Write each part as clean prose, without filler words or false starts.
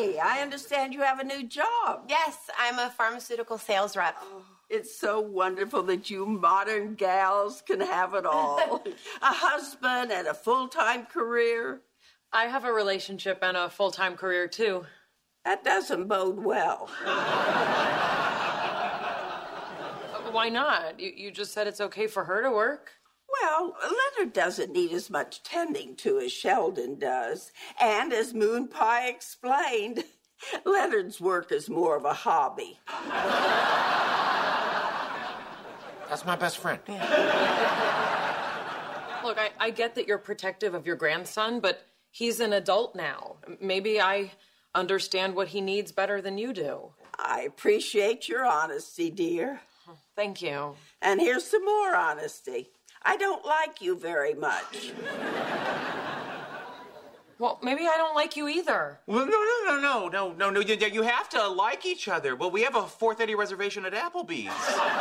Hey, I understand you have a new job. Yes, I'm a pharmaceutical sales rep. Oh, it's so wonderful that you modern gals can have it all. A husband and a full-time career. I have a relationship and a full-time career, too. That doesn't bode well. Why not? You just said it's okay for her to work. Well, Leonard doesn't need as much tending to as Sheldon does. And as Moon Pie explained, Leonard's work is more of a hobby. That's my best friend. Look, I get that you're protective of your grandson, but he's an adult now. Maybe I understand what he needs better than you do. I appreciate your honesty, dear. Thank you. And here's some more honesty. I don't like you very much. Well, maybe I don't like you either. Well, no. You have to like each other. Well, we have a 4:30 reservation at Applebee's.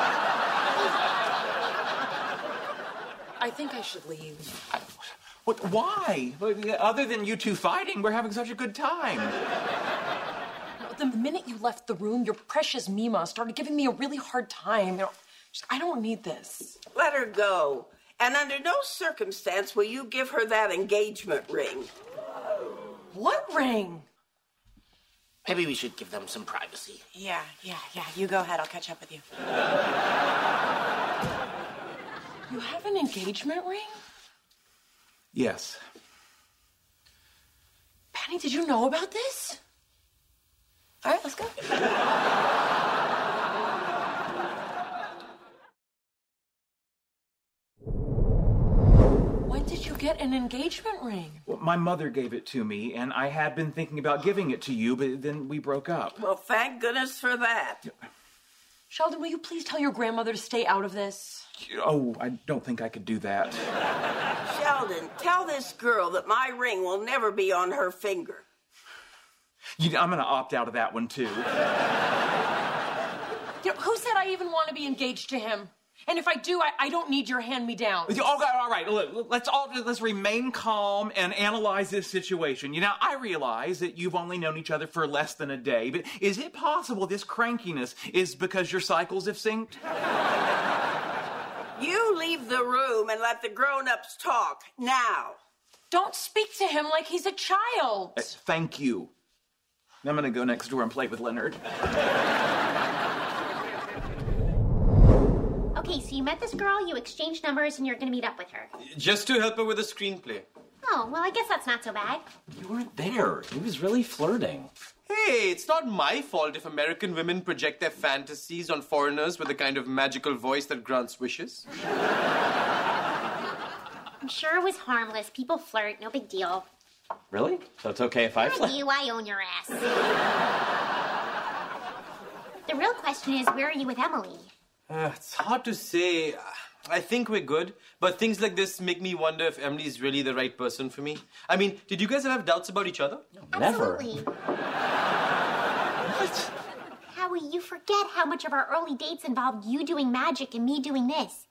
I think I should leave. Why? Other than you two fighting, we're having such a good time. The minute you left the room, your precious Mima started giving me a really hard time. I don't need this. Let her go. And under no circumstance will you give her that engagement ring. What ring? Maybe we should give them some privacy. Yeah. You go ahead. I'll catch up with you. You have an engagement ring? Yes. Penny, did you know about this? All right, let's go. When did you get an engagement ring? Well, my mother gave it to me, and I had been thinking about giving it to you, but then we broke up. Well, thank goodness for that. Sheldon, will you please tell your grandmother to stay out of this? Oh, I don't think I could do that. Sheldon, tell this girl that my ring will never be on her finger. I'm going to opt out of that one, too. Who said I even want to be engaged to him? And if I do, I don't need your hand-me-downs. Okay, all right. Look, let's remain calm and analyze this situation. I realize that you've only known each other for less than a day, but is it possible this crankiness is because your cycles have synced? You leave the room and let the grown-ups talk, now. Don't speak to him like he's a child. Thank you. I'm going to go next door and play with Leonard. Okay, so you met this girl, you exchanged numbers, and you're gonna meet up with her. Just to help her with the screenplay. Oh, well, I guess that's not so bad. You weren't there. He was really flirting. Hey, it's not my fault if American women project their fantasies on foreigners with a kind of magical voice that grants wishes. I'm sure it was harmless. People flirt, no big deal. Really? So it's okay if I Not you, I own your ass. The real question is, where are you with Emily? It's hard to say. I think we're good, but things like this make me wonder if Emily is really the right person for me. I mean, did you guys ever have doubts about each other? No, absolutely. Never. What? Howie, you forget how much of our early dates involved you doing magic and me doing this.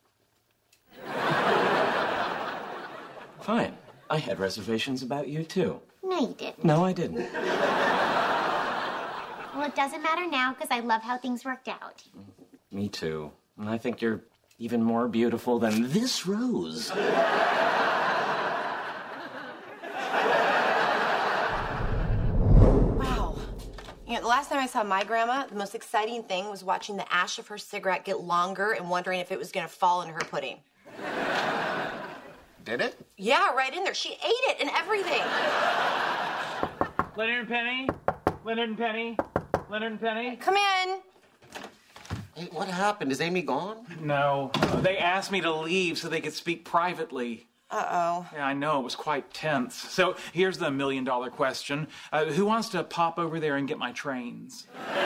Fine. I had reservations about you, too. No, you didn't. No, I didn't. Well, it doesn't matter now, because I love how things worked out. Me too. And I think you're even more beautiful than this rose. Wow. The last time I saw my grandma, the most exciting thing was watching the ash of her cigarette get longer and wondering if it was going to fall in her pudding. Did it? Yeah, right in there. She ate it and everything. Leonard and Penny? Leonard and Penny? Leonard and Penny? Come in. Hey, what happened? Is Amy gone? No. They asked me to leave so they could speak privately. Uh-oh. Yeah, I know. It was quite tense. So here's the million-dollar question. Who wants to pop over there and get my trains?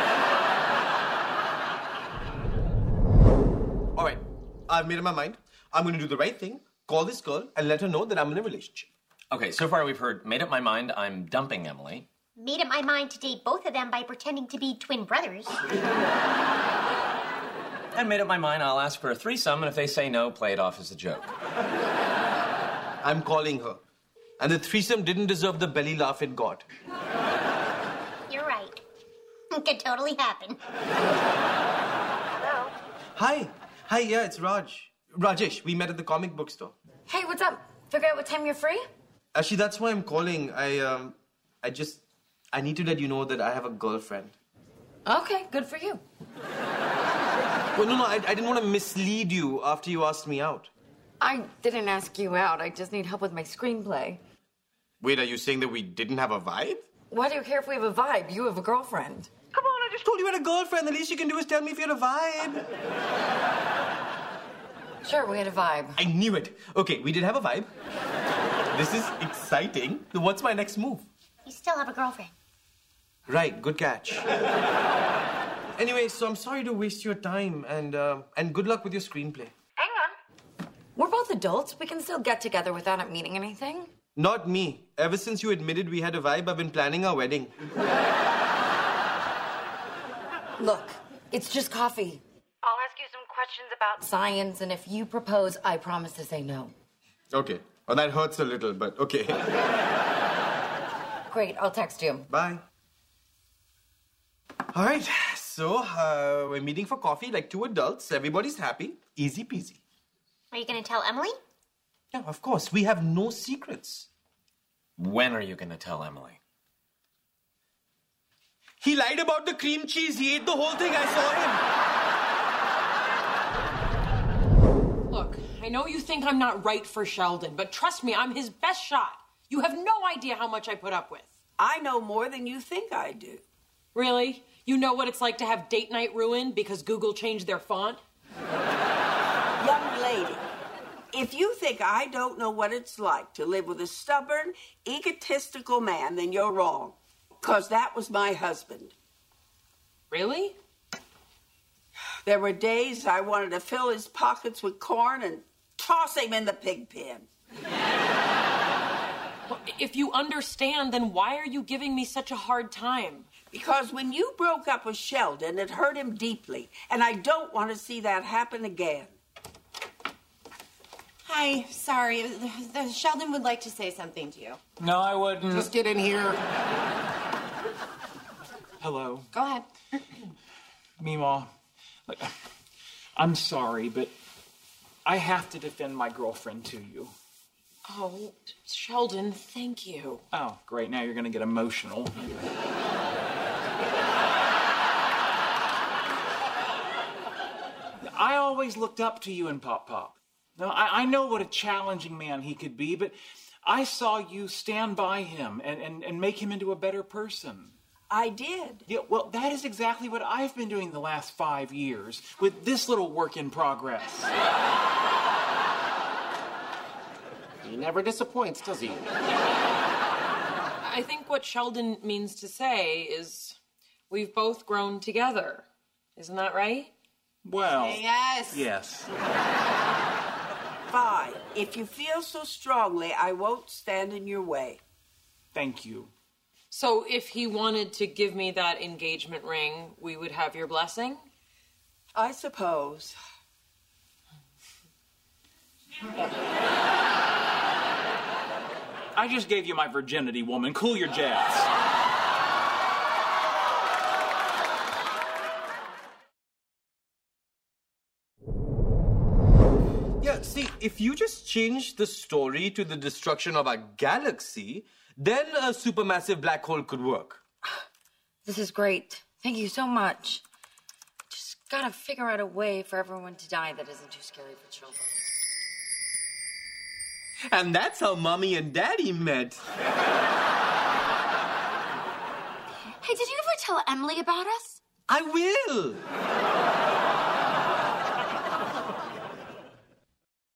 All right. I've made up my mind. I'm going to do the right thing, call this girl, and let her know that I'm in a relationship. Okay, so far we've heard, made up my mind, I'm dumping Emily. Made up my mind to date both of them by pretending to be twin brothers. And made up my mind, I'll ask for a threesome, and if they say no, play it off as a joke. I'm calling her. And the threesome didn't deserve the belly laugh it got. You're right. It could totally happen. Hello? Hi. Hi, yeah, it's Raj. Rajesh, we met at the comic book store. Hey, what's up? Figure out what time you're free? Actually, that's why I'm calling. I need to let you know that I have a girlfriend. Okay, good for you. Well, no, I didn't want to mislead you after you asked me out. I didn't ask you out. I just need help with my screenplay. Wait, are you saying that we didn't have a vibe? Why do you care if we have a vibe? You have a girlfriend. Come on, I just told you I had a girlfriend. The least you can do is tell me if you had a vibe. Sure, we had a vibe. I knew it. Okay, we did have a vibe. This is exciting. What's my next move? You still have a girlfriend. Right, good catch. Anyway, so I'm sorry to waste your time, and good luck with your screenplay. Hang on. We're both adults. We can still get together without it meaning anything. Not me. Ever since you admitted we had a vibe, I've been planning our wedding. Look, it's just coffee. I'll ask you some questions about science, and if you propose, I promise to say no. Okay. Well, that hurts a little, but okay. Great, I'll text you. Bye. All right, so we're meeting for coffee like two adults. Everybody's happy. Easy peasy. Are you going to tell Emily? Yeah, of course. We have no secrets. When are you going to tell Emily? He lied about the cream cheese. He ate the whole thing. I saw him. Look, I know you think I'm not right for Sheldon, but trust me, I'm his best shot. You have no idea how much I put up with. I know more than you think I do. Really? You know what it's like to have date night ruined because Google changed their font? Young lady, if you think I don't know what it's like to live with a stubborn, egotistical man, then you're wrong. Because that was my husband. Really? There were days I wanted to fill his pockets with corn and toss him in the pig pen. Well, if you understand, then why are you giving me such a hard time? Because when you broke up with Sheldon, it hurt him deeply. And I don't want to see that happen again. Hi, sorry. Sheldon would like to say something to you. No, I wouldn't. Just get in here. Hello. Go ahead. Meemaw, look, I'm sorry, but I have to defend my girlfriend to you. Oh, Sheldon, thank you. Oh, great. Now you're going to get emotional. I always looked up to you and Pop Pop. Now, I know what a challenging man he could be, but I saw you stand by him and make him into a better person. I did. Yeah, well, that is exactly what I've been doing the last 5 years with this little work in progress. He never disappoints, does he? I think what Sheldon means to say is we've both grown together. Isn't that right? Well, Yes. yes. Fine. If you feel so strongly, I won't stand in your way. Thank you. So if he wanted to give me that engagement ring, we would have your blessing? I suppose. I just gave you my virginity, woman. Cool your jets. Yeah, see, if you just change the story to the destruction of a galaxy, then a supermassive black hole could work. This is great. Thank you so much. Just gotta figure out a way for everyone to die that isn't too scary for children. And that's how Mommy and Daddy met. Hey, did you ever tell Emily about us? I will.